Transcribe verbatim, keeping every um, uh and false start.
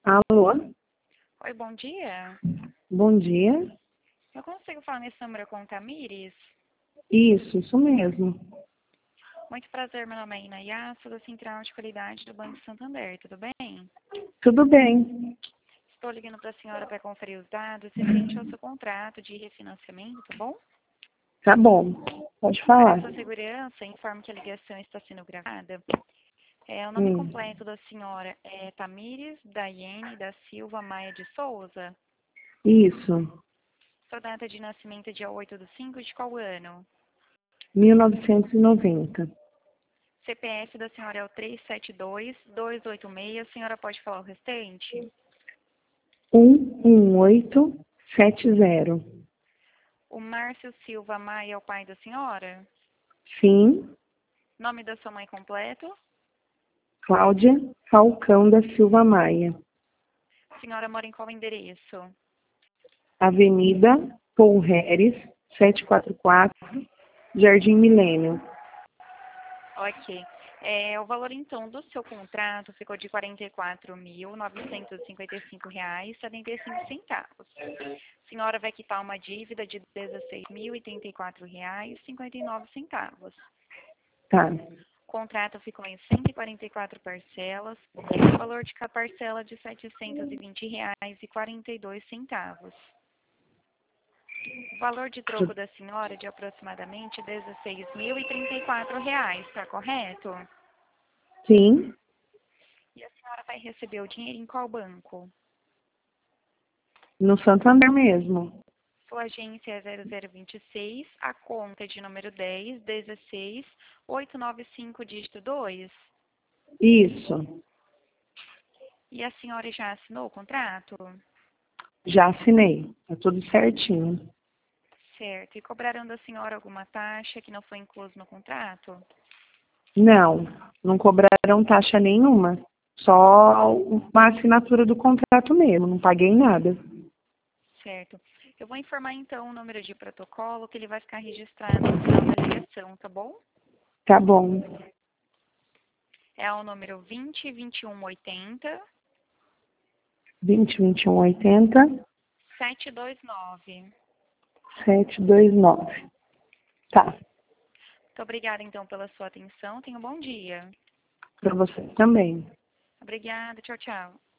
Alô? Oi, bom dia. Bom dia. Eu consigo falar nesse número com o Tamires? Isso, isso mesmo. Muito prazer, meu nome é Inayá, sou da Central de Qualidade do Banco Santander, tudo bem? Tudo bem. Estou ligando para a senhora para conferir os dados referente ao seu contrato de refinanciamento, tá bom? Tá bom. Pode Para falar. sua segurança, informo que a ligação está sendo gravada. É, o nome Hum. completo da senhora é Tamires Daiane da Silva Maia de Souza. Isso. Sua data de nascimento é dia oito de cinco de qual ano? mil novecentos e noventa. C P F da senhora é o três sete dois, dois oito seis. A senhora pode falar o restante? um um oito sete zero. O Márcio Silva Maia é o pai da senhora? Sim. Nome da sua mãe completo? Cláudia Falcão da Silva Maia. A senhora mora em qual endereço? Avenida Paul Harris, setecentos e quarenta e quatro, Jardim Milênio. Ok. É, o valor, então, do seu contrato ficou de quarenta e quatro mil, novecentos e cinquenta e cinco reais e setenta e cinco centavos. A senhora vai quitar uma dívida de dezesseis mil e oitenta e quatro reais e cinquenta e nove centavos. Tá. O contrato ficou em cento e quarenta e quatro parcelas, o valor de cada parcela de setecentos e vinte reais e quarenta e dois centavos. O valor de troco da senhora é de aproximadamente dezesseis mil e trinta e quatro reais, está correto? Sim. E a senhora vai receber o dinheiro em qual banco? No Santander mesmo. Sua agência é zero zero vinte e seis, a conta é de número dez, dezesseis, oitocentos e noventa e cinco, dígito dois. Isso. E a senhora já assinou o contrato? Já assinei. Tá tudo certinho. Certo. E cobraram da senhora alguma taxa que não foi incluso no contrato? Não, não cobraram taxa nenhuma. Só uma assinatura do contrato mesmo, não paguei nada. Certo. Eu vou informar então o número de protocolo que ele vai ficar registrado no final da ligação, tá bom? Tá bom. É o número vinte, vinte e um, oitenta, vinte, vinte e um, oitenta, setecentos e vinte e nove. setecentos e vinte e nove. Tá. Muito obrigada então pela sua atenção. Tenha um bom dia. Para você também. Obrigada. Tchau, tchau.